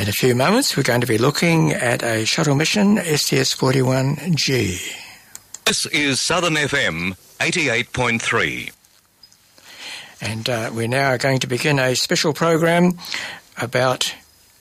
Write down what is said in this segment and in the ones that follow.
In a few moments, we're going to be looking at a shuttle mission, STS-41G. This is Southern FM 88.3. And we're now going to begin a special program about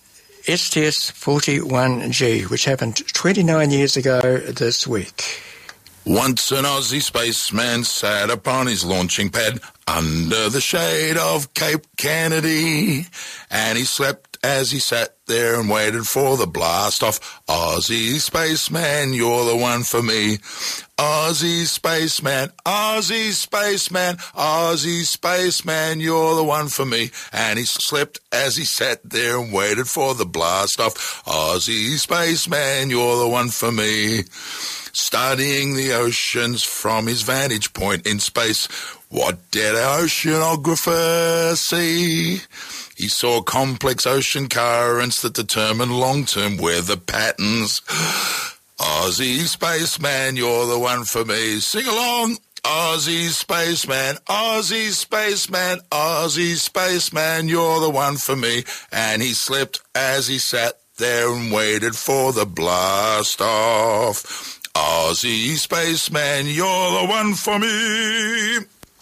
STS-41G, which happened 29 years ago this week. Once an Aussie spaceman sat upon his launching pad under the shade of Cape Kennedy, and he slept as he sat there and waited for the blast off. Aussie spaceman, you're the one for me. Aussie spaceman, Aussie spaceman, Aussie spaceman, you're the one for me. And he slept as he sat there and waited for the blast off. Aussie spaceman, you're the one for me. Studying the oceans from his vantage point in space, what did our oceanographer see? He saw complex ocean currents that determine long-term weather patterns. Aussie spaceman, you're the one for me. Sing along. Aussie spaceman, Aussie spaceman, Aussie spaceman, you're the one for me. And he slept as he sat there and waited for the blast off. Aussie spaceman, you're the one for me.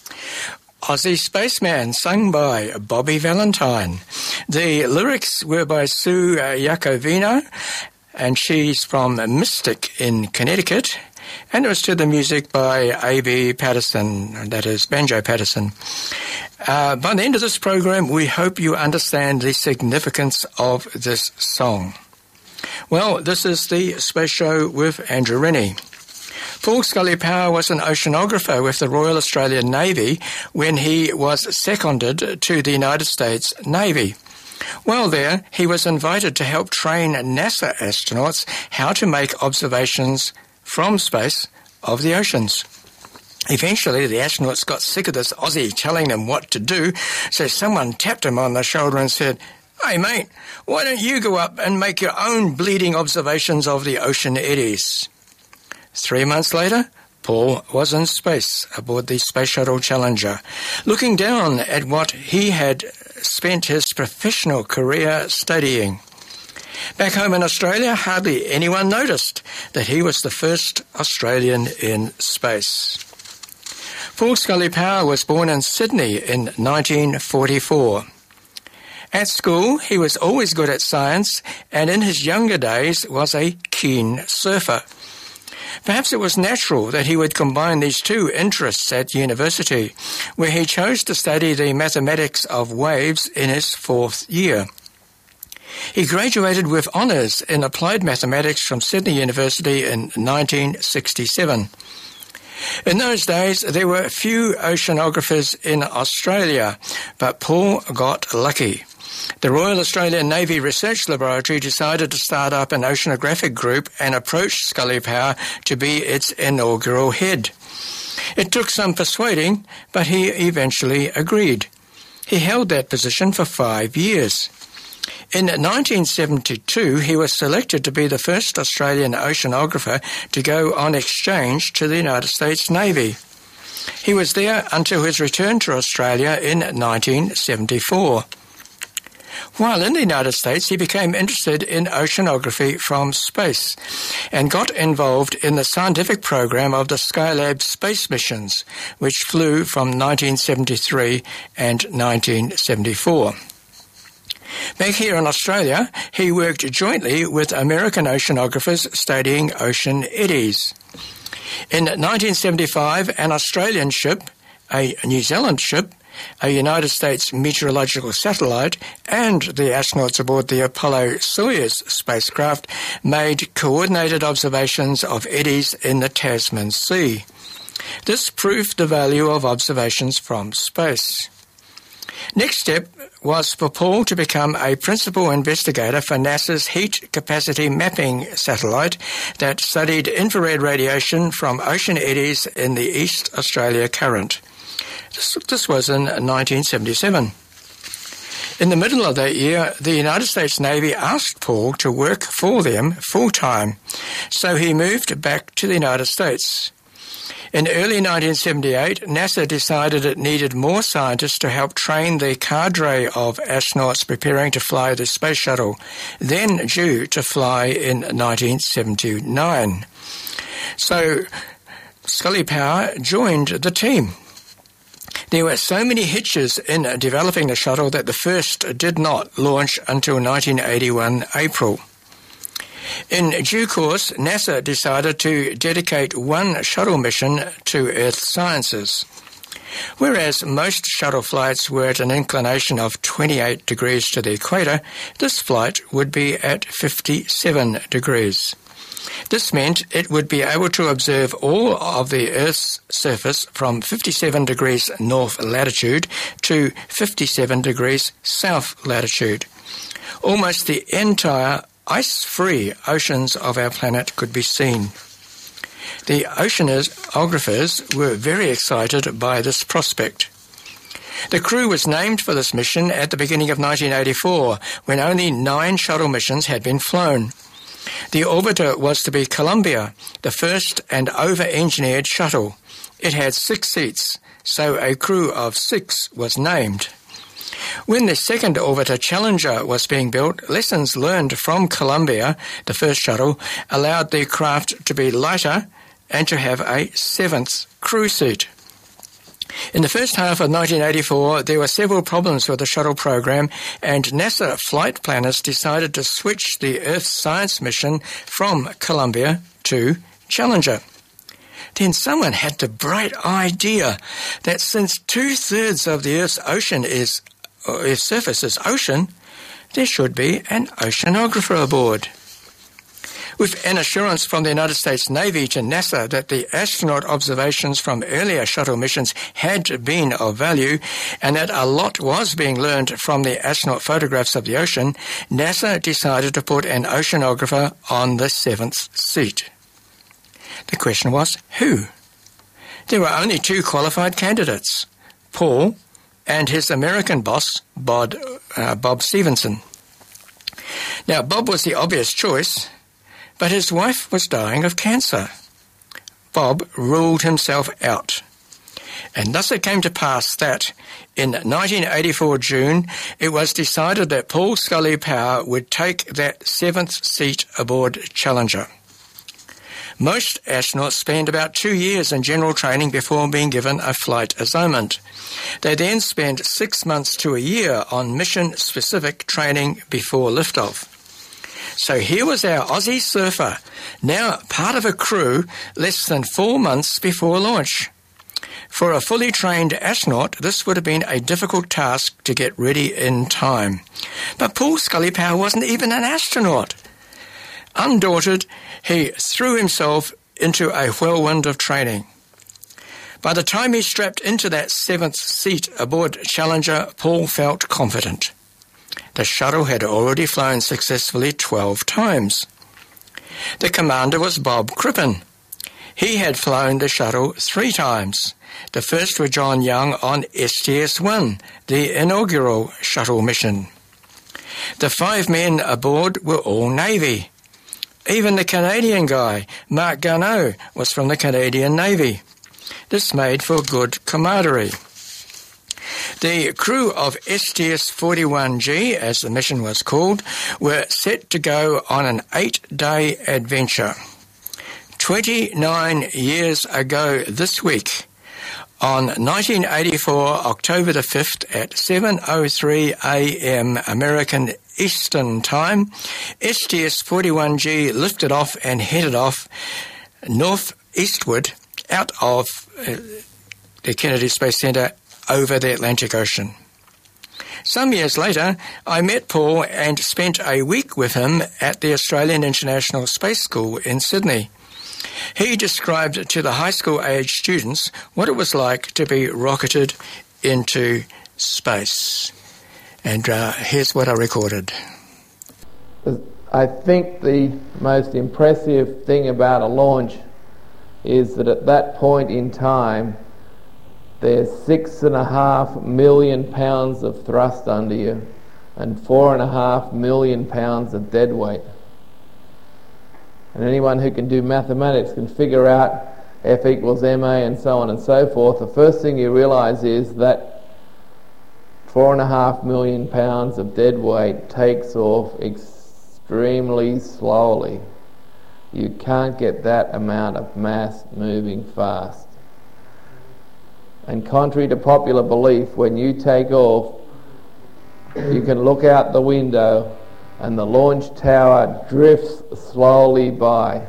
Aussie Spaceman, sung by Bobby Valentine. The lyrics were by Sue Iacovino, and she's from Mystic in Connecticut, and it was to the music by A.B. Patterson, that is Banjo Patterson. By the end of this program, we hope you understand the significance of this song. Well, this is the Space Show with Andrew Rennie. Paul Scully Power was an oceanographer with the Royal Australian Navy when he was seconded to the United States Navy. While there, he was invited to help train NASA astronauts how to make observations from space of the oceans. Eventually, the astronauts got sick of this Aussie telling them what to do, so someone tapped him on the shoulder and said, "Hey, mate, why don't you go up and make your own bleeding observations of the ocean eddies?" 3 months later, Paul was in space aboard the Space Shuttle Challenger, looking down at what he had spent his professional career studying. Back home in Australia, hardly anyone noticed that he was the first Australian in space. Paul Scully Power was born in Sydney in 1944. At school, he was always good at science, and in his younger days was a keen surfer. Perhaps it was natural that he would combine these two interests at university, where he chose to study the mathematics of waves in his fourth year. He graduated with honours in applied mathematics from Sydney University in 1967. In those days, there were few oceanographers in Australia, but Paul got lucky. The Royal Australian Navy Research Laboratory decided to start up an oceanographic group and approached Scully Power to be its inaugural head. It took some persuading, but he eventually agreed. He held that position for 5 years. In 1972, he was selected to be the first Australian oceanographer to go on exchange to the United States Navy. He was there until his return to Australia in 1974. While in the United States, he became interested in oceanography from space and got involved in the scientific program of the Skylab space missions, which flew from 1973 and 1974. Back here in Australia, he worked jointly with American oceanographers studying ocean eddies. In 1975, an Australian ship, a New Zealand ship, a United States meteorological satellite, and the astronauts aboard the Apollo-Soyuz spacecraft made coordinated observations of eddies in the Tasman Sea. This proved the value of observations from space. Next step was for Paul to become a principal investigator for NASA's Heat Capacity Mapping satellite that studied infrared radiation from ocean eddies in the East Australia Current. This was in 1977. In the middle of that year, the United States Navy asked Paul to work for them full-time, so he moved back to the United States. In early 1978, NASA decided it needed more scientists to help train the cadre of astronauts preparing to fly the space shuttle, then due to fly in 1979. So Scully Power joined the team. There were so many hitches in developing the shuttle that the first did not launch until 1981 April. In due course, NASA decided to dedicate one shuttle mission to Earth sciences. Whereas most shuttle flights were at an inclination of 28 degrees to the equator, this flight would be at 57 degrees. This meant it would be able to observe all of the Earth's surface from 57 degrees north latitude to 57 degrees south latitude. Almost the entire ice-free oceans of our planet could be seen. The oceanographers were very excited by this prospect. The crew was named for this mission at the beginning of 1984, when only 9 shuttle missions had been flown. The orbiter was to be Columbia, the first and over-engineered shuttle. It had 6 seats, so a crew of 6 was named. When the second orbiter, Challenger, was being built, lessons learned from Columbia, the first shuttle, allowed the craft to be lighter and to have a 7th crew seat. In the first half of 1984, there were several problems with the shuttle program, and NASA flight planners decided to switch the Earth science mission from Columbia to Challenger. Then someone had the bright idea that since 2/3 of the Earth's surface is ocean, there should be an oceanographer aboard. With an assurance from the United States Navy to NASA that the astronaut observations from earlier shuttle missions had been of value and that a lot was being learned from the astronaut photographs of the ocean, NASA decided to put an oceanographer on the 7th seat. The question was, who? There were only 2 qualified candidates, Paul and his American boss, Bob Stevenson. Now, Bob was the obvious choice, but his wife was dying of cancer. Bob ruled himself out. And thus it came to pass that in 1984 June, it was decided that Paul Scully Power would take that 7th seat aboard Challenger. Most astronauts spend about 2 years in general training before being given a flight assignment. They then spend 6 months to a year on mission-specific training before liftoff. So here was our Aussie surfer, now part of a crew less than 4 months before launch. For a fully trained astronaut, this would have been a difficult task to get ready in time. But Paul Scully Power wasn't even an astronaut. Undaunted, he threw himself into a whirlwind of training. By the time he strapped into that 7th seat aboard Challenger, Paul felt confident. The shuttle had already flown successfully 12 times. The commander was Bob Crippen. He had flown the shuttle 3 times. The first with John Young on STS-1, the inaugural shuttle mission. The 5 men aboard were all Navy. Even the Canadian guy, Mark Garneau, was from the Canadian Navy. This made for good camaraderie. The crew of STS-41G, as the mission was called, were set to go on an 8-day adventure. 29 years ago this week, on 1984, October the 5th at 7:03 a.m. American Eastern Time, STS-41G lifted off and headed off northeastward out of the Kennedy Space Center over the Atlantic Ocean. Some years later, I met Paul and spent a week with him at the Australian International Space School in Sydney. He described to the high school age students what it was like to be rocketed into space. And here's what I recorded. I think the most impressive thing about a launch is that at that point in time, there's 6.5 million pounds of thrust under you and 4.5 million pounds of dead weight. And anyone who can do mathematics can figure out F equals ma, and so on and so forth, the first thing you realise is that 4.5 million pounds of dead weight takes off extremely slowly. You can't get that amount of mass moving fast. And contrary to popular belief, when you take off, you can look out the window and the launch tower drifts slowly by.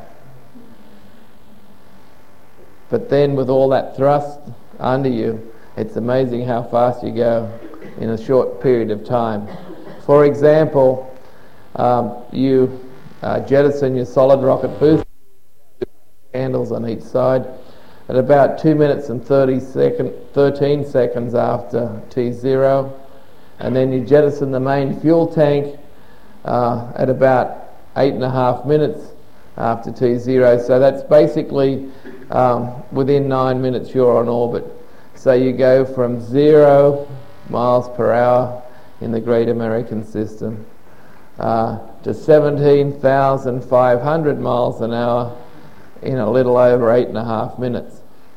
But then with all that thrust under you, it's amazing how fast you go in a short period of time. For example, you jettison your solid rocket booster, handles on each side, at about 2 minutes and 13 seconds after T0, and then you jettison the main fuel tank at about 8.5 minutes after T0. So that's basically within 9 minutes you're on orbit. So you go from 0 miles per hour in the Great American System to 17,500 miles an hour in a little over 8.5 minutes.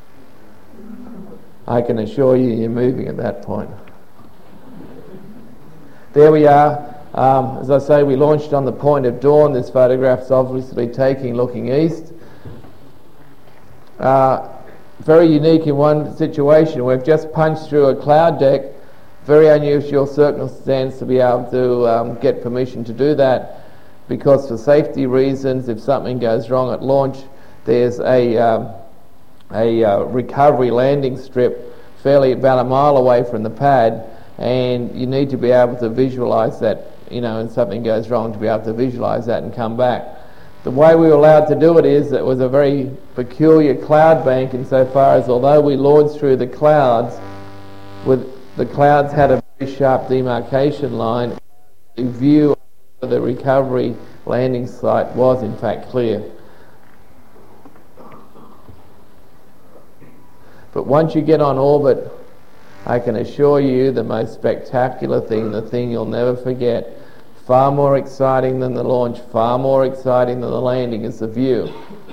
I can assure you you're moving at that point. There we are. As I say, we launched on the point of dawn. This photograph's obviously looking east. Very unique in one situation. We've just punched through a cloud deck. Very unusual circumstance to be able to get permission to do that, because for safety reasons, if something goes wrong at launch, there's a recovery landing strip fairly about a mile away from the pad, and you need to be able to visualise that, and something goes wrong, to be able to visualise that and come back. The way we were allowed to do it is it was a very peculiar cloud bank insofar as, although we launched through the clouds, the clouds had a very sharp demarcation line, the view of the recovery landing site was in fact clear. But once you get on orbit, I can assure you the most spectacular thing, the thing you'll never forget, far more exciting than the launch, far more exciting than the landing, is the view.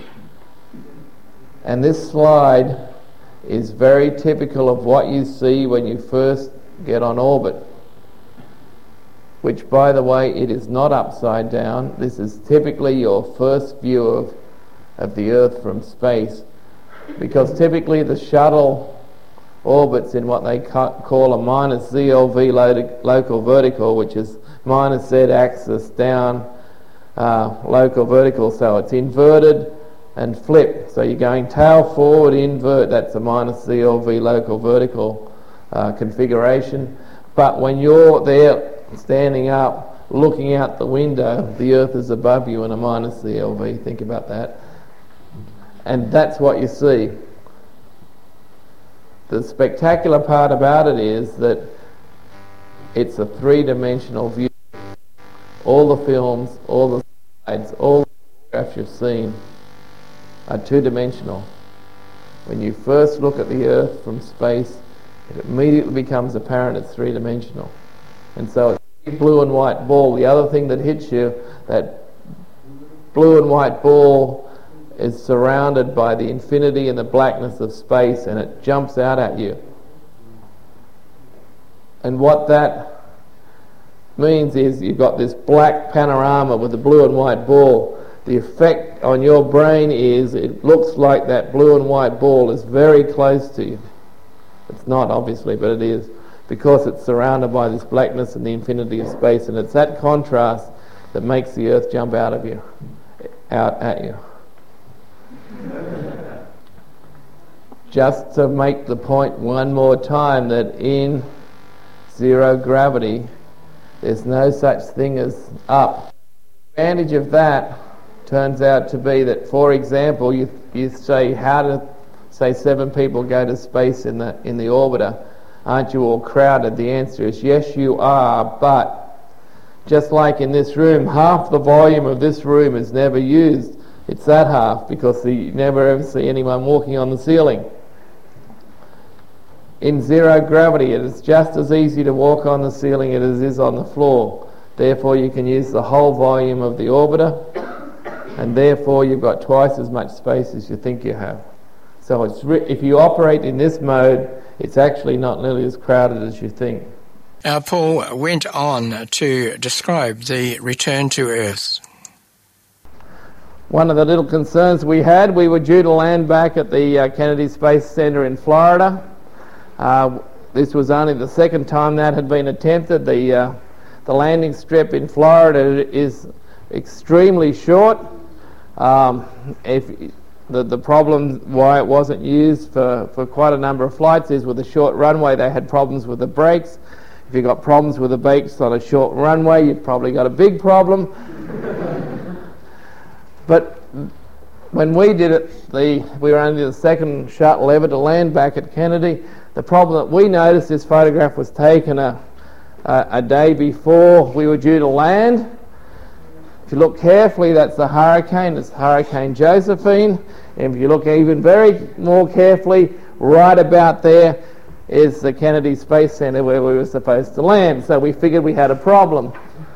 And this slide is very typical of what you see when you first get on orbit, which, by the way, it is not upside down. This is typically your first view of the Earth from space, because typically the shuttle orbits in what they call a minus ZLV local vertical, which is minus Z axis down local vertical, so it's inverted and flip. So you're going tail forward, invert, that's a minus ZLV local vertical configuration. But when you're there standing up, looking out the window, the Earth is above you in a minus ZLV, think about that. And that's what you see. The spectacular part about it is that it's a three-dimensional view. All the films, all the slides, all the photographs you've seen are two-dimensional. When you first look at the Earth from space, it immediately becomes apparent it's three-dimensional. And so it's a blue and white ball. The other thing that hits you, that blue and white ball is surrounded by the infinity and the blackness of space, and it jumps out at you. And what that means is you've got this black panorama with the blue and white ball. The effect on your brain is it looks like that blue and white ball is very close to you. It's not, obviously, but it is, because it's surrounded by this blackness and the infinity of space, and it's that contrast that makes the Earth jump out at you. Just to make the point one more time, that in zero gravity there's no such thing as up. The advantage of that turns out to be that, for example, you say, how do, say, 7 people go to space in the orbiter? Aren't you all crowded? The answer is yes, you are, but just like in this room, half the volume of this room is never used. It's that half, because you never ever see anyone walking on the ceiling. In zero gravity, it is just as easy to walk on the ceiling as it is on the floor. Therefore, you can use the whole volume of the orbiter, and therefore you've got twice as much space as you think you have. So if you operate in this mode, it's actually not nearly as crowded as you think. Paul went on to describe the return to Earth. One of the little concerns we had, we were due to land back at the Kennedy Space Center in Florida. This was only the second time that had been attempted. The landing strip in Florida is extremely short. The problem why it wasn't used for quite a number of flights is with a short runway they had problems with the brakes. If you've got problems with the brakes on a short runway, you've probably got a big problem. But when we did it, we were only the second shuttle ever to land back at Kennedy. The problem that we noticed, this photograph was taken a day before we were due to land. If you look carefully, that's the hurricane. It's Hurricane Josephine. And if you look even very more carefully, right about there is the Kennedy Space Center where we were supposed to land. So we figured we had a problem.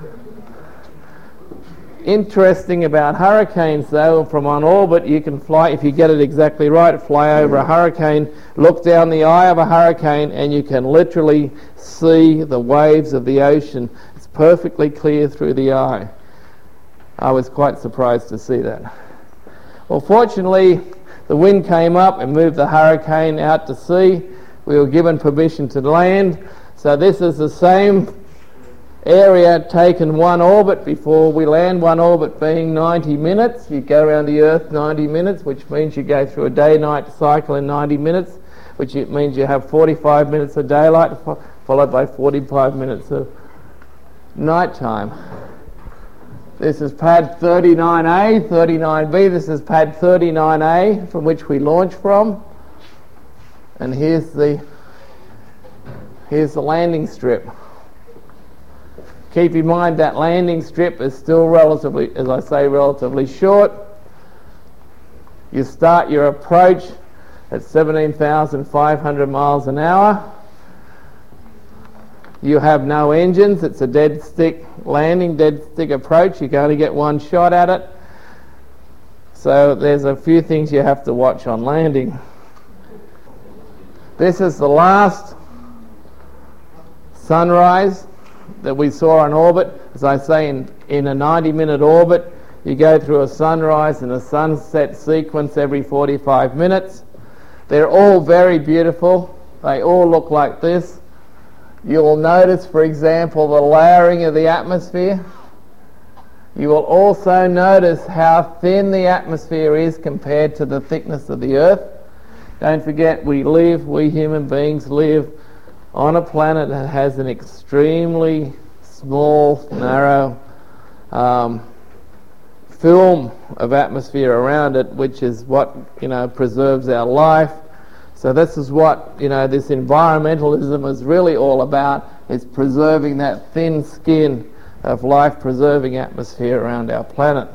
Interesting about hurricanes, though, from on orbit, you can fly, if you get it exactly right, fly over a hurricane, look down the eye of a hurricane, and you can literally see the waves of the ocean. It's perfectly clear through the eye. I was quite surprised to see that. Well, fortunately, the wind came up and moved the hurricane out to sea. We were given permission to land. So this is the same area taken one orbit before we land, one orbit being 90 minutes. You go around the Earth 90 minutes, which means you go through a day-night cycle in 90 minutes, which means you have 45 minutes of daylight followed by 45 minutes of nighttime. This is pad 39A, 39B. This is pad 39A from which we launch from. And here's the landing strip. Keep in mind that landing strip is still relatively, as I say, relatively short. You start your approach at 17,500 miles an hour. You have no engines. It's a dead stick landing, dead stick approach. You can only get one shot at it. So there's a few things you have to watch on landing. This is the last sunrise that we saw on orbit. As I say, in a 90-minute orbit, you go through a sunrise and a sunset sequence every 45 minutes. They're all very beautiful. They all look like this. You will notice, for example, the layering of the atmosphere. You will also notice how thin the atmosphere is compared to the thickness of the Earth. Don't forget, we human beings live on a planet that has an extremely small, narrow film of atmosphere around it, which is what, preserves our life. So this is what, this environmentalism is really all about, is preserving that thin skin of life-preserving atmosphere around our planet.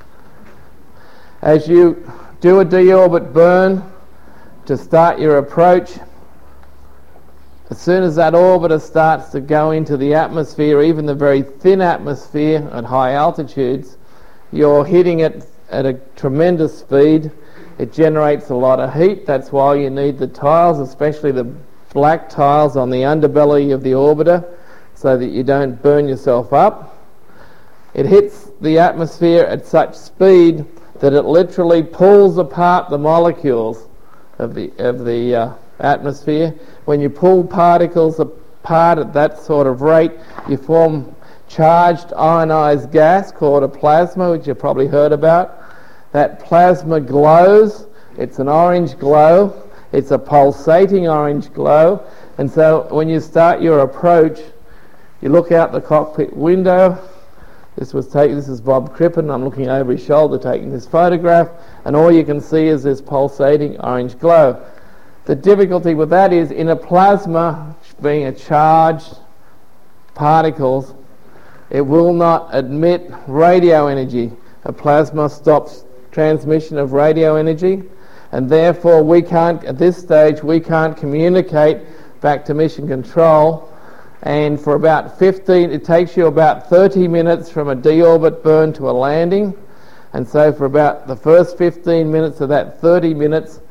As you do a deorbit burn to start your approach, as soon as that orbiter starts to go into the atmosphere, even the very thin atmosphere at high altitudes, you're hitting it at a tremendous speed. It generates a lot of heat. That's why you need the tiles, especially the black tiles on the underbelly of the orbiter, so that you don't burn yourself up. It hits the atmosphere at such speed that it literally pulls apart the molecules of the atmosphere. When you pull particles apart at that sort of rate, you form charged ionized gas called a plasma, which you've probably heard about. That plasma glows. It's an orange glow. It's a pulsating orange glow. And so when you start your approach, you look out the cockpit window. This is Bob Crippen. I'm looking over his shoulder taking this photograph, and all you can see is this pulsating orange glow. The difficulty with that is, in a plasma, being a charged particles, it will not admit radio energy. A plasma stops transmission of radio energy, and therefore we can't, at this stage, we can't communicate back to mission control. And for about it takes you about 30 minutes from a deorbit burn to a landing. And so for about the first 15 minutes of that 30 minutes,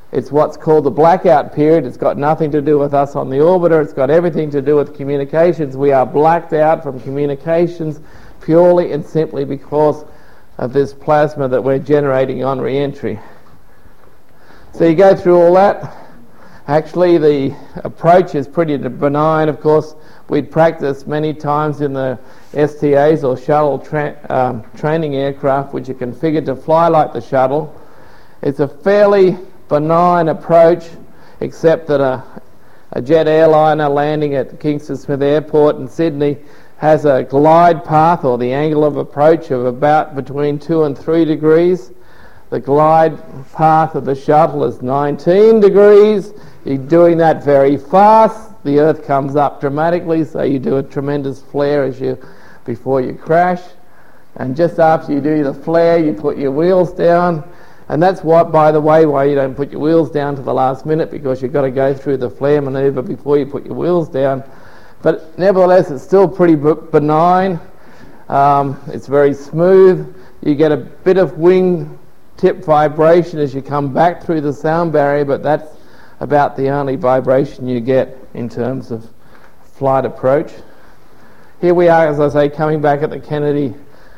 It's what's called the blackout period. It's got nothing to do with us on the orbiter. It's got everything to do with communications. We are blacked out from communications purely and simply because of this plasma that we're generating on re-entry. So you go through all that. Actually, the approach is pretty benign. Of course, we'd practiced many times in the STAs or shuttle training aircraft, which are configured to fly like the shuttle. It's a fairly benign approach, except that a jet airliner landing at Kingston Smith Airport in Sydney has a glide path, or the angle of approach, of about between 2 and 3 degrees. The glide path of the shuttle is 19 degrees. You're doing that very fast. The Earth comes up dramatically, so you do a tremendous flare before you crash. And just after you do the flare, you put your wheels down. And that's what, by the way, why you don't put your wheels down to the last minute, because you've got to go through the flare manoeuvre before you put your wheels down. But nevertheless, it's still pretty benign. It's very smooth. You get a bit of wing tip vibration as you come back through the sound barrier, but that's about the only vibration you get in terms of flight approach. Here we are, as I say, coming back at the Kennedy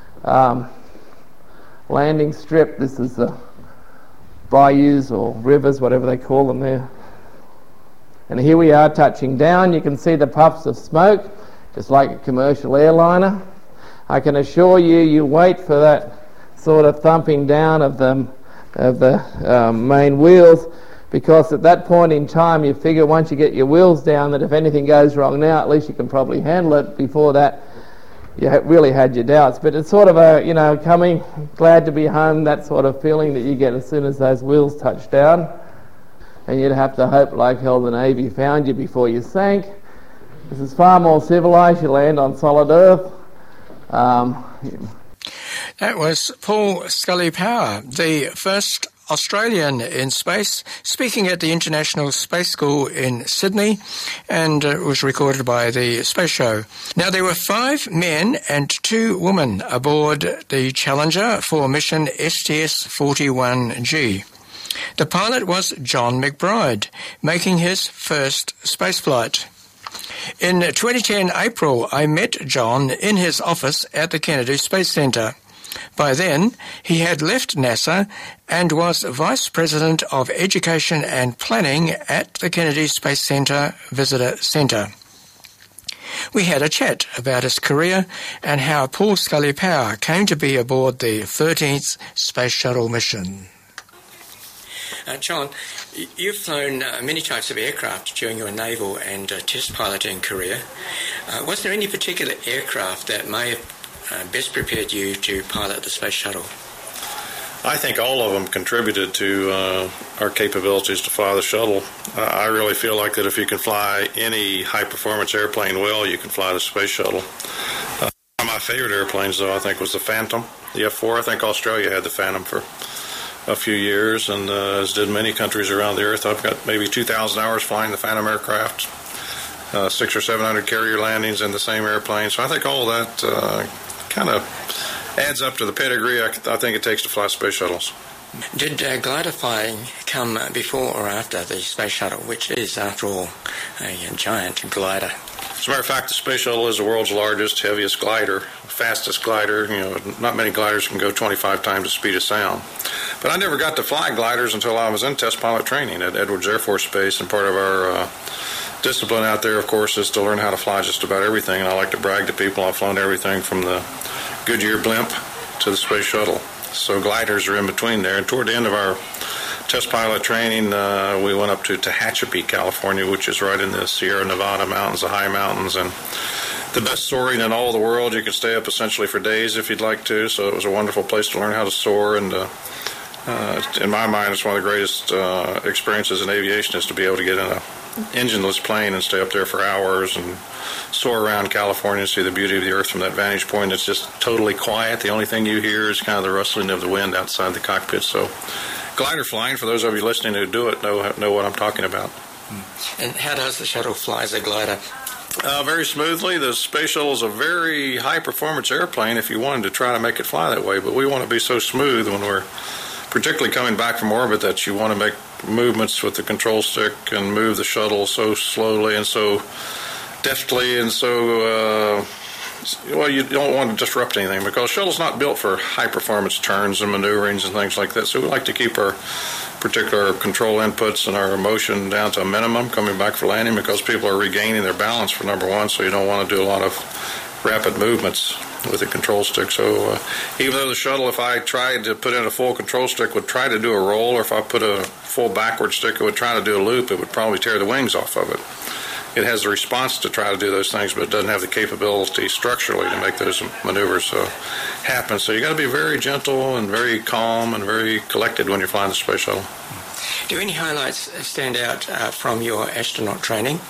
landing strip. This is the bayous or rivers, whatever they call them there. And here we are touching down. You can see the puffs of smoke, just like a commercial airliner. I can assure you, you wait for that sort of thumping down of the main wheels, because at that point in time you figure once you get your wheels down that if anything goes wrong now, at least you can probably handle it. Before that, you really had your doubts. But it's sort of a, coming, glad to be home, that sort of feeling that you get as soon as those wheels touch down. And you'd have to hope like hell the Navy found you before you sank. This is far more civilised. You land on solid Earth. That was Paul Scully-Power, the first Australian in space, speaking at the International Space School in Sydney, and it was recorded by the Space Show. Now, there were 5 men and 2 women aboard the Challenger for mission STS-41G. The pilot was John McBride, making his first spaceflight. In 2010 April, I met John in his office at the Kennedy Space Center. By then, he had left NASA and was Vice President of Education and Planning at the Kennedy Space Center Visitor Center. We had a chat about his career and how Paul Scully-Power came to be aboard the 13th Space Shuttle mission. John, you've flown many types of aircraft during your naval and test piloting career. Was there any particular aircraft that may have best prepared you to pilot the Space Shuttle? I think all of them contributed to our capabilities to fly the shuttle. I really feel like that if you can fly any high-performance airplane well, you can fly the Space Shuttle. One of my favorite airplanes, though, I think was the Phantom, the F-4. I think Australia had the Phantom for a few years, and as did many countries around the Earth. I've got maybe 2,000 hours flying the Phantom aircraft, 600 or 700 carrier landings in the same airplane. So I think all that kind of adds up to the pedigree I think it takes to fly space shuttles. Did glider flying come before or after the Space Shuttle, which is, after all, a giant glider? As a matter of fact, the Space Shuttle is the world's largest, heaviest glider, fastest glider. Not many gliders can go 25 times the speed of sound. But I never got to fly gliders until I was in test pilot training at Edwards Air Force Base, and part of our discipline out there, of course, is to learn how to fly just about everything. And I like to brag to people I've flown everything from the Goodyear blimp to the Space Shuttle. So gliders are in between there. And toward the end of our test pilot training, we went up to Tehachapi, California, which is right in the Sierra Nevada mountains, the high mountains, and the best soaring in all the world. You can stay up essentially for days if you'd like to, so it was a wonderful place to learn how to soar. And in my mind, it's one of the greatest experiences in aviation, is to be able to get in a engineless plane and stay up there for hours and soar around California and see the beauty of the Earth from that vantage point. It's just totally quiet. The only thing you hear is kind of the rustling of the wind outside the cockpit. So glider flying, for those of you listening who do it, know what I'm talking about. And how does the shuttle fly as a glider? Very smoothly. The Space Shuttle is a very high-performance airplane if you wanted to try to make it fly that way, but we want to be so smooth when we're particularly coming back from orbit, that you want to make movements with the control stick and move the shuttle so slowly and so deftly and so, well, you don't want to disrupt anything, because the shuttle's not built for high-performance turns and maneuverings and things like that. So we like to keep our particular control inputs and our motion down to a minimum coming back for landing, because people are regaining their balance, for number one, so you don't want to do a lot of rapid movements with the control stick. So even though the shuttle, if I tried to put in a full control stick, would try to do a roll, or if I put a full backward stick, it would try to do a loop, it would probably tear the wings off of it. It has the response to try to do those things, but it doesn't have the capability structurally to make those maneuvers happen. So you got to be very gentle and very calm and very collected when you're flying the space shuttle. Do any highlights stand out from your astronaut training?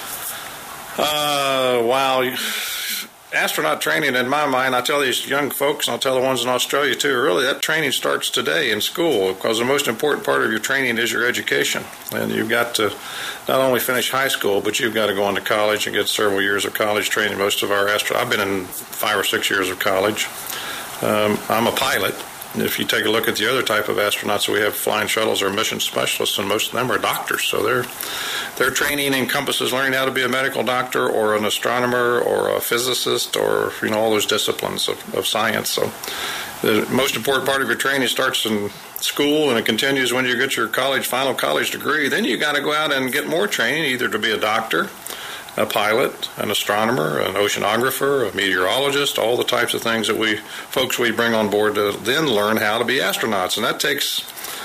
Wow. Astronaut training, in my mind, I tell these young folks, and I'll tell the ones in Australia too, really that training starts today in school, because the most important part of your training is your education. And you've got to not only finish high school, but you've got to go into college and get several years of college training. Most of our I've been in 5 or 6 years of college. I'm a pilot. If you take a look at the other type of astronauts that we have flying shuttles, are mission specialists, and most of them are doctors. So their training encompasses learning how to be a medical doctor or an astronomer or a physicist, or all those disciplines of science. So the most important part of your training starts in school, and it continues when you get your final college degree. Then you got to go out and get more training, either to be a doctor, a pilot, an astronomer, an oceanographer, a meteorologist, all the types of things that we bring on board to then learn how to be astronauts. And that takes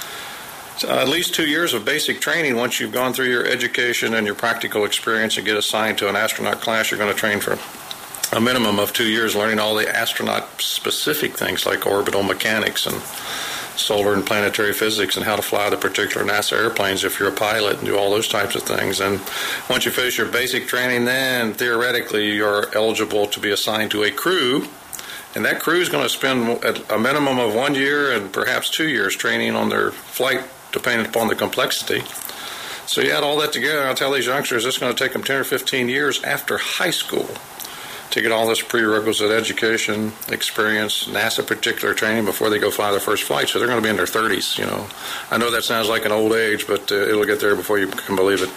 at least 2 years of basic training. Once you've gone through your education and your practical experience and get assigned to an astronaut class, you're going to train for a minimum of 2 years learning all the astronaut-specific things like orbital mechanics and solar and planetary physics, and how to fly the particular NASA airplanes if you're a pilot, and do all those types of things. And once you finish your basic training, then theoretically you're eligible to be assigned to a crew, and that crew is going to spend a minimum of 1 year and perhaps 2 years training on their flight, depending upon the complexity. So you add all that together, and I'll tell these youngsters it's going to take them 10 or 15 years after high school to get all this prerequisite education, experience, NASA particular training before they go fly their first flight. So they're going to be in their 30s, I know that sounds like an old age, but it'll get there before you can believe it.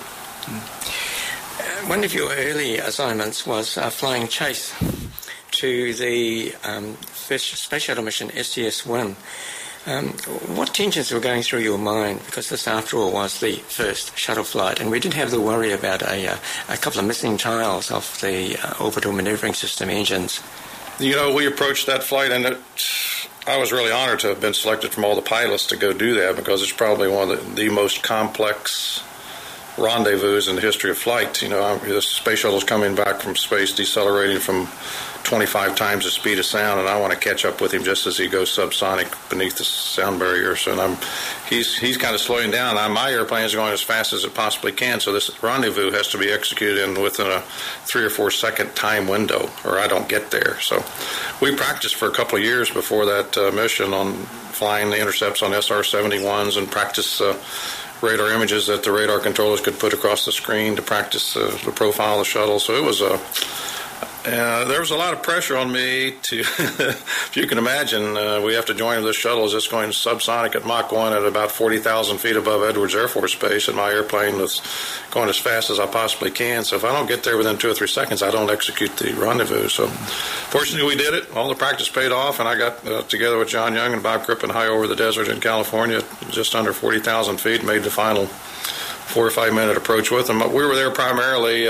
One of your early assignments was flying chase to the Space Shuttle mission STS-1. What tensions were going through your mind? Because this, after all, was the first shuttle flight, and we did have the worry about a couple of missing tiles off the orbital maneuvering system engines. We approached that flight, and I was really honored to have been selected from all the pilots to go do that, because it's probably one of the most complex rendezvous in the history of flight. The space shuttle's coming back from space, decelerating from 25 times the speed of sound, and I want to catch up with him just as he goes subsonic beneath the sound barrier. So he's kind of slowing down. My airplane is going as fast as it possibly can, so this rendezvous has to be executed within a 3 or 4 second time window, or I don't get there. So we practiced for a couple of years before that mission on flying the intercepts on SR-71s, and practice radar images that the radar controllers could put across the screen to practice the profile of the shuttle. So it was there was a lot of pressure on me to, if you can imagine, we have to join this shuttle as it's going subsonic at Mach 1 at about 40,000 feet above Edwards Air Force Base, and my airplane was going as fast as I possibly can. So if I don't get there within 2 or 3 seconds, I don't execute the rendezvous. So fortunately we did it. All the practice paid off, and I got together with John Young and Bob Crippen high over the desert in California, just under 40,000 feet, made the final 4 or 5 minute approach with them. But we were there primarily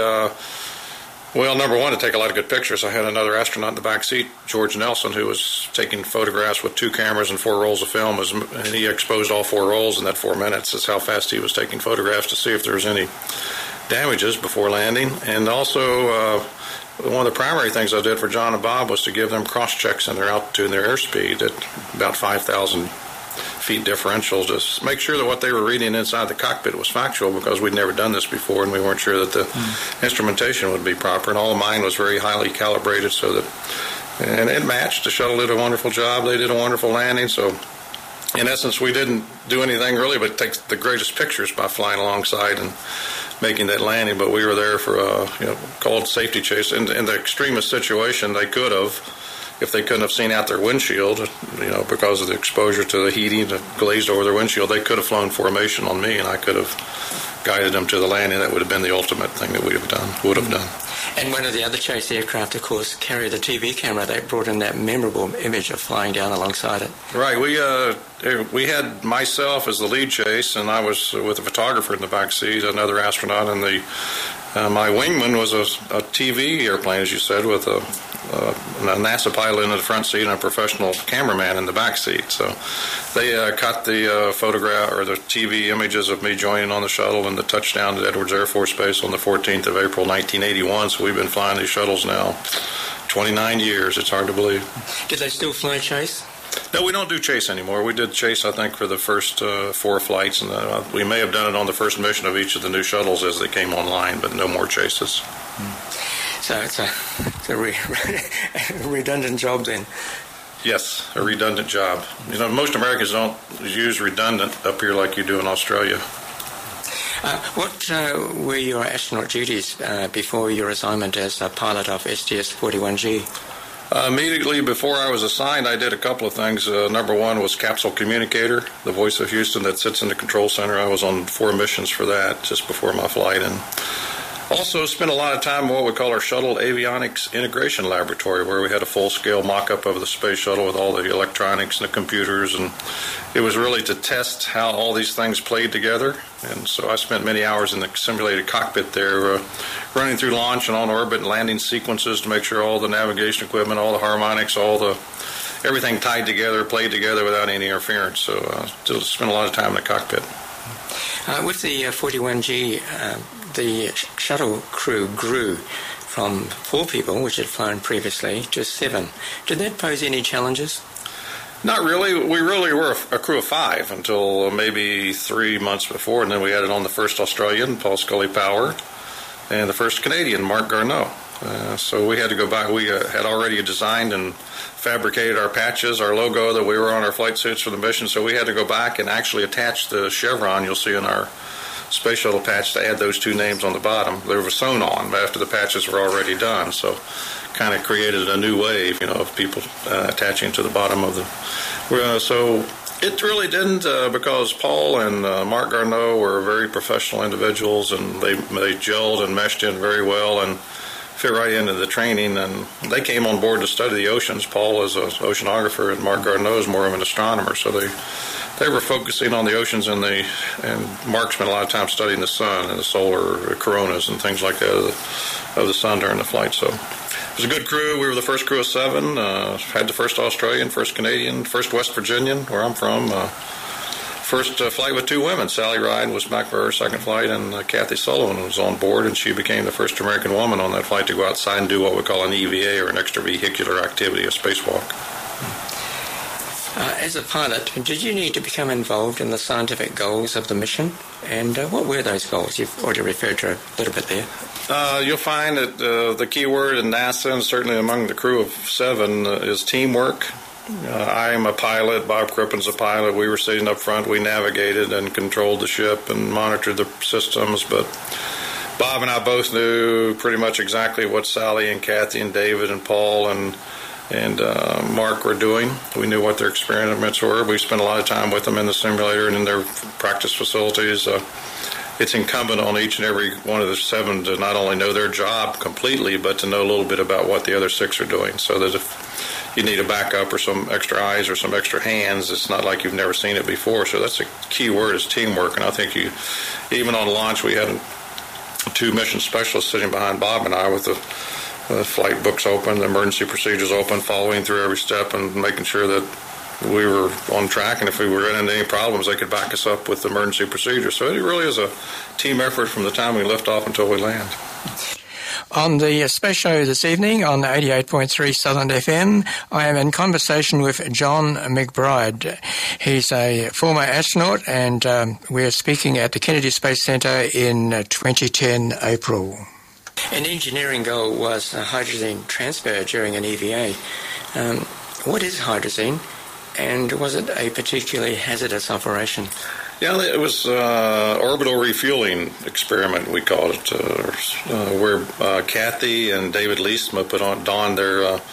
number one, to take a lot of good pictures. I had another astronaut in the back seat, George Nelson, who was taking photographs with 2 cameras and 4 rolls of film, and he exposed all 4 rolls in that 4 minutes. That's how fast he was taking photographs to see if there was any damages before landing. And also, one of the primary things I did for John and Bob was to give them cross-checks in their altitude and their airspeed at about 5,000 feet differential, just make sure that what they were reading inside the cockpit was factual, because we'd never done this before, and we weren't sure that the instrumentation would be proper, and all of mine was very highly calibrated so that, and it matched. The shuttle did a wonderful job. They did a wonderful landing. So in essence, we didn't do anything really but take the greatest pictures by flying alongside and making that landing. But we were there for a called safety chase. In the extremest situation, they could have if they couldn't have seen out their windshield, because of the exposure to the heating that glazed over their windshield, they could have flown formation on me, and I could have guided them to the landing. That would have been the ultimate thing that would have done. And one of the other chase aircraft, of course, carried a TV camera that brought in that memorable image of flying down alongside it. Right. We had myself as the lead chase, and I was with a photographer in the back seat, another astronaut, and my wingman was a TV airplane, as you said, with a NASA pilot in the front seat and a professional cameraman in the back seat. So they cut the photograph or the TV images of me joining on the shuttle and the touchdown at Edwards Air Force Base on the 14th of April, 1981. So we've been flying these shuttles now 29 years. It's hard to believe. Did they still fly chase? No, we don't do chase anymore. We did chase, I think, for the first 4 flights, and we may have done it on the first mission of each of the new shuttles as they came online, but no more chases. So it's a redundant job then. Yes, a redundant job. Most Americans don't use redundant up here like you do in Australia. What were your astronaut duties before your assignment as a pilot of STS-41G? Immediately before I was assigned, I did a couple of things. Number one was capsule communicator, the voice of Houston that sits in the control center. I was on 4 missions for that just before my flight, and also spent a lot of time in what we call our Shuttle Avionics Integration Laboratory, where we had a full-scale mock-up of the space shuttle with all the electronics and the computers, and it was really to test how all these things played together. And so I spent many hours in the simulated cockpit there, running through launch and on orbit and landing sequences to make sure all the navigation equipment, all the harmonics, everything tied together, played together without any interference. So I spent a lot of time in the cockpit. With the 41G, the shuttle crew grew from 4 people, which had flown previously, to 7. Did that pose any challenges? Not really. We really were a crew of 5 until maybe 3 months before, and then we added on the first Australian, Paul Scully Power, and the first Canadian, Mark Garneau. So we had to go back. We had already designed and fabricated our patches, our logo that we were on our flight suits for the mission, so we had to go back and actually attach the chevron you'll see in our space shuttle patch to add those 2 names on the bottom. They were sewn on after the patches were already done, so kind of created a new wave, of people attaching to the bottom of the. So it really didn't, because Paul and Mark Garneau were very professional individuals, and they gelled and meshed in very well and fit right into the training. And they came on board to study the oceans. Paul is an oceanographer, and Mark Garneau is more of an astronomer. So they were focusing on the oceans, and Mark spent a lot of time studying the sun and the solar coronas and things like that of the sun during the flight. So it was a good crew. We were the first crew of 7. Had the first Australian, first Canadian, first West Virginian, where I'm from. First flight with 2 women. Sally Ride was back for her second flight, and Kathy Sullivan was on board, and she became the first American woman on that flight to go outside and do what we call an EVA, or an extravehicular activity, a spacewalk. As a pilot, did you need to become involved in the scientific goals of the mission? And what were those goals? You've already referred to a little bit there. You'll find that the key word in NASA, and certainly among the crew of 7, is teamwork. I am a pilot. Bob Crippen's a pilot. We were sitting up front. We navigated and controlled the ship and monitored the systems. But Bob and I both knew pretty much exactly what Sally and Kathy and David and Paul and Mark were doing. We knew what their experiments were. We spent a lot of time with them in the simulator and in their practice facilities. It's incumbent on each and every one of the 7 to not only know their job completely, but to know a little bit about what the other 6 are doing, so that if you need a backup or some extra eyes or some extra hands, it's not like you've never seen it before. So that's a key word, is teamwork. And I think even on launch, we had 2 mission specialists sitting behind Bob and I with the flight books open, the emergency procedures open, following through every step and making sure that we were on track, and if we were running into any problems, they could back us up with the emergency procedures. So it really is a team effort from the time we lift off until we land. On the Space Show this evening on 88.3 Southern FM, I am in conversation with John McBride. He's a former astronaut, and we're speaking at the Kennedy Space Center in 2010 April. An engineering goal was hydrazine transfer during an EVA. What is hydrazine, and was it a particularly hazardous operation? Yeah, it was orbital refueling experiment, we called it, where Kathy and David Leestma donned their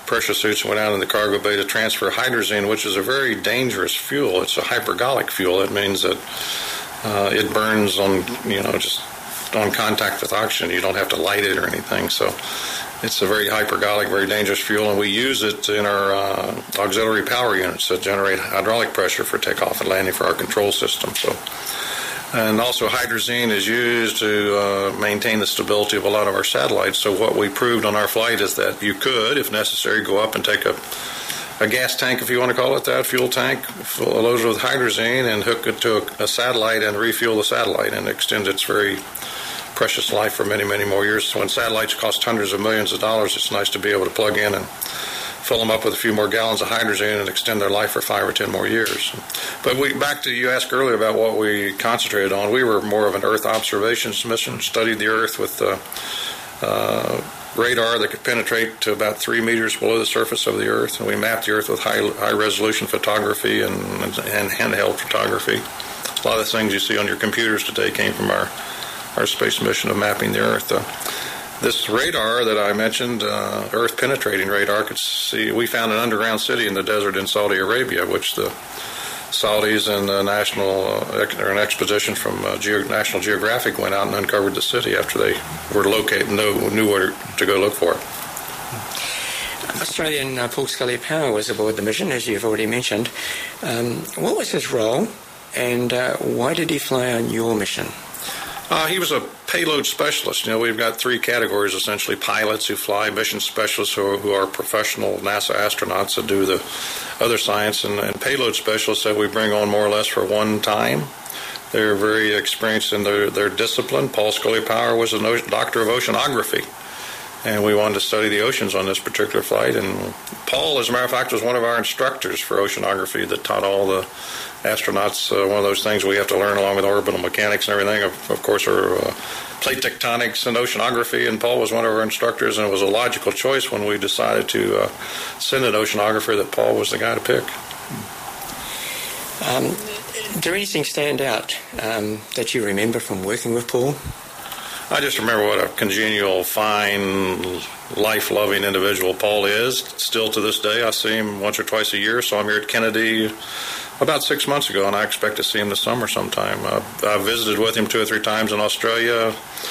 pressure suits and went out in the cargo bay to transfer hydrazine, which is a very dangerous fuel. It's a hypergolic fuel. It means that it burns on, just on contact with oxygen. You don't have to light it or anything. So it's a very hypergolic, very dangerous fuel, and we use it in our auxiliary power units that generate hydraulic pressure for takeoff and landing for our control system. And also hydrazine is used to maintain the stability of a lot of our satellites. So what we proved on our flight is that you could, if necessary, go up and take a gas tank, if you want to call it that, fuel tank, loaded with hydrazine, and hook it to a satellite and refuel the satellite and extend its very precious life for many, many more years. So when satellites cost hundreds of millions of dollars, it's nice to be able to plug in and fill them up with a few more gallons of hydrazine and extend their life for 5 or 10 more years. But back to you asked earlier about what we concentrated on. We were more of an Earth observations mission, studied the Earth with radar that could penetrate to about 3 meters below the surface of the Earth, and we mapped the Earth with high-resolution photography and handheld photography. A lot of the things you see on your computers today came from our space mission of mapping the Earth. This radar that I mentioned, Earth-penetrating radar, could see. We found an underground city in the desert in Saudi Arabia, which the Saudis and an expedition from National Geographic went out and uncovered the city after they were located, knew where to go look for it. Australian Paul Scully-Power was aboard the mission, as you've already mentioned. What was his role, and why did he fly on your mission? He was a payload specialist. We've got 3 categories, essentially: pilots who fly, mission specialists who are professional NASA astronauts that do the other science, and payload specialists that we bring on more or less for one time. They're very experienced in their discipline. Paul Scully-Power was a doctor of oceanography, and we wanted to study the oceans on this particular flight. And Paul, as a matter of fact, was one of our instructors for oceanography that taught all the astronauts one of those things we have to learn along with orbital mechanics and everything, of course, are plate tectonics and oceanography, and Paul was one of our instructors, and it was a logical choice when we decided to send an oceanographer that Paul was the guy to pick. Did anything stand out that you remember from working with Paul? I just remember what a congenial, fine, life-loving individual Paul is. Still to this day, I see him once or twice a year. Saw him here at Kennedy about 6 months ago, and I expect to see him this summer sometime. I visited with him 2 or 3 times in Australia.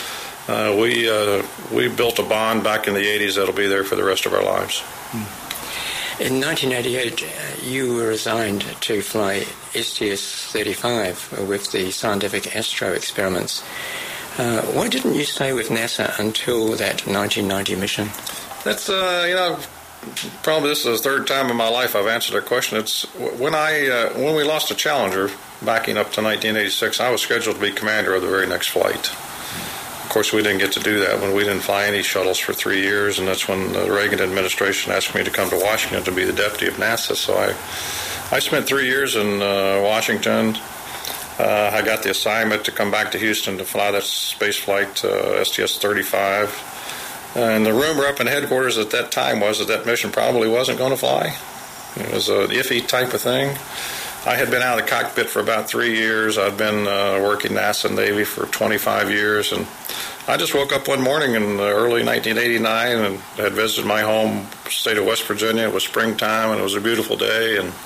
We built a bond back in the 80s that'll be there for the rest of our lives. In 1988, you were assigned to fly STS-35 with the Scientific Astro experiments. Why didn't you stay with NASA until that 1990 mission? That's, probably this is the third time in my life I've answered that question. It's when we lost the Challenger, backing up to 1986, I was scheduled to be commander of the very next flight. Of course, we didn't get to do that when we didn't fly any shuttles for 3 years, and that's when the Reagan administration asked me to come to Washington to be the deputy of NASA. So I spent 3 years in Washington. I got the assignment to come back to Houston to fly that space flight STS-35. And the rumor up in headquarters at that time was that mission probably wasn't going to fly. It was an iffy type of thing. I had been out of the cockpit for about 3 years. I'd been working NASA and Navy for 25 years. And I just woke up one morning in early 1989 and had visited my home state of West Virginia. It was springtime and it was a beautiful day. And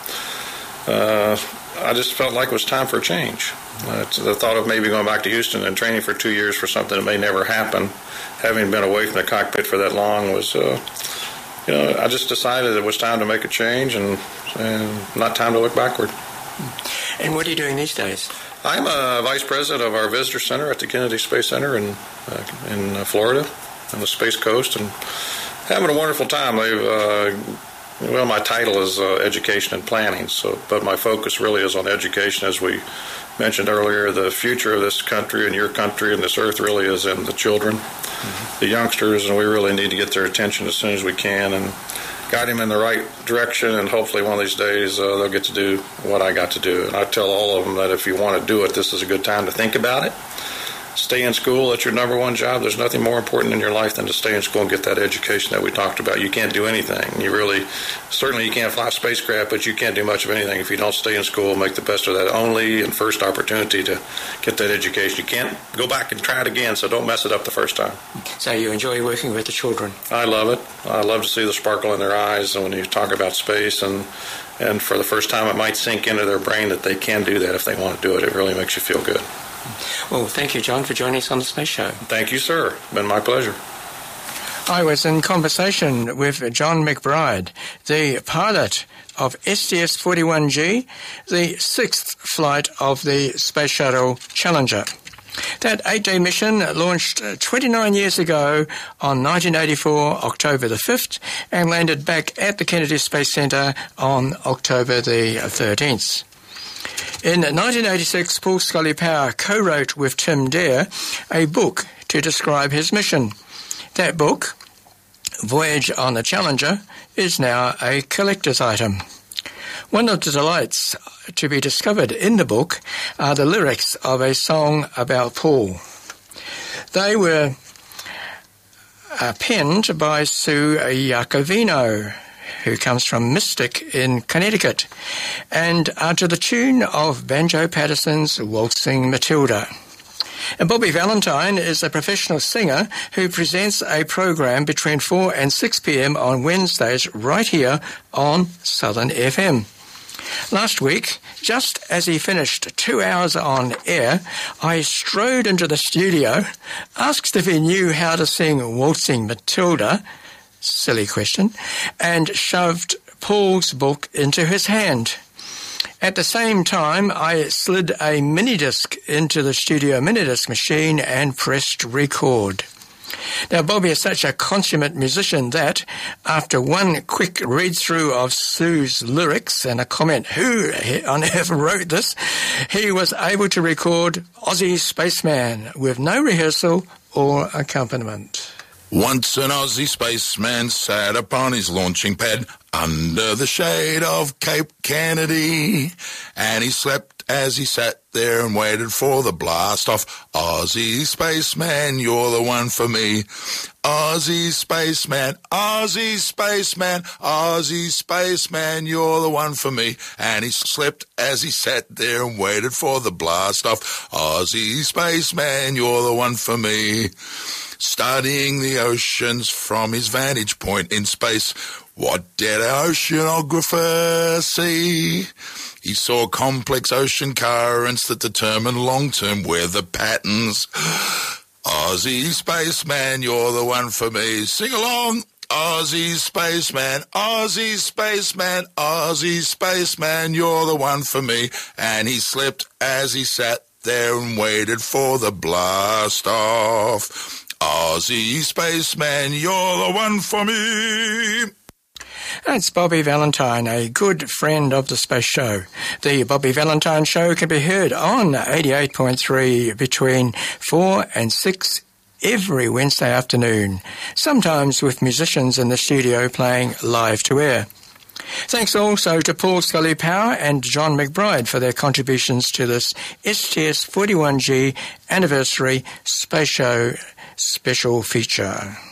I just felt like it was time for a change. The thought of maybe going back to Houston and training for 2 years for something that may never happen, having been away from the cockpit for that long, was, I just decided it was time to make a change and not time to look backward. And what are you doing these days? I'm a vice president of our visitor center at the Kennedy Space Center in Florida, on the Space Coast, and having a wonderful time. My title is education and planning, but my focus really is on education. As we mentioned earlier, the future of this country and your country and this earth really is in the children, the youngsters, and we really need to get their attention as soon as we can and guide them in the right direction, and hopefully one of these days they'll get to do what I got to do. And I tell all of them that if you want to do it, this is a good time to think about it. stay in school. That's your number one job. There's nothing more important in your life than to stay in school and get that education that we talked about. You can't do anything. Certainly you can't fly a spacecraft, but you can't do much of anything if you don't stay in school and make the best of that only and first opportunity to get that education. You can't go back and try it again, so don't mess it up the first time. So you enjoy working with the children? I love it. I love to see the sparkle in their eyes when you talk about space, and for the first time it might sink into their brain that they can do that if they want to do it. It really makes you feel good. Well, thank you, John, for joining us on the Space Show. Thank you, sir. It's been my pleasure. I was in conversation with John McBride, the pilot of STS-41G, the sixth flight of the Space Shuttle Challenger. That 8-day mission launched 29 years ago on 1984, October the 5th, and landed back at the Kennedy Space Center on October the 13th. In 1986, Paul Scully Power co-wrote with Tim Dare a book to describe his mission. That book, Voyage on the Challenger, is now a collector's item. One of the delights to be discovered in the book are the lyrics of a song about Paul. They were penned by Sue Iacovino, who comes from Mystic in Connecticut, and are to the tune of Banjo Patterson's Waltzing Matilda. And Bobby Valentine is a professional singer who presents a program between 4 and 6 p.m. on Wednesdays right here on Southern FM. Last week, just as he finished 2 hours on air, I strode into the studio, asked if he knew how to sing Waltzing Matilda, silly question, and shoved Paul's book into his hand. At the same time, I slid a mini-disc into the studio mini-disc machine and pressed record. Now, Bobby is such a consummate musician that, after one quick read-through of Sue's lyrics and a comment, who on earth wrote this, he was able to record Aussie Spaceman with no rehearsal or accompaniment. Once an Aussie spaceman sat upon his launching pad under the shade of Cape Kennedy, and he slept as he sat there and waited for the blast off. Aussie spaceman, you're the one for me. Aussie spaceman, Aussie spaceman, Aussie spaceman, you're the one for me. And he slept as he sat there and waited for the blast off. Aussie spaceman, you're the one for me. Studying the oceans from his vantage point in space, what did our oceanographer see? He saw complex ocean currents that determine long-term weather patterns. Aussie spaceman, you're the one for me. Sing along. Aussie spaceman, Aussie spaceman, Aussie spaceman, you're the one for me. And he slept as he sat there and waited for the blast off. Aussie spaceman, you're the one for me. That's Bobby Valentine, a good friend of the Space Show. The Bobby Valentine Show can be heard on 88.3 between 4 and 6 every Wednesday afternoon, sometimes with musicians in the studio playing live to air. Thanks also to Paul Scully Power and John McBride for their contributions to this STS-41G Anniversary Space Show special feature.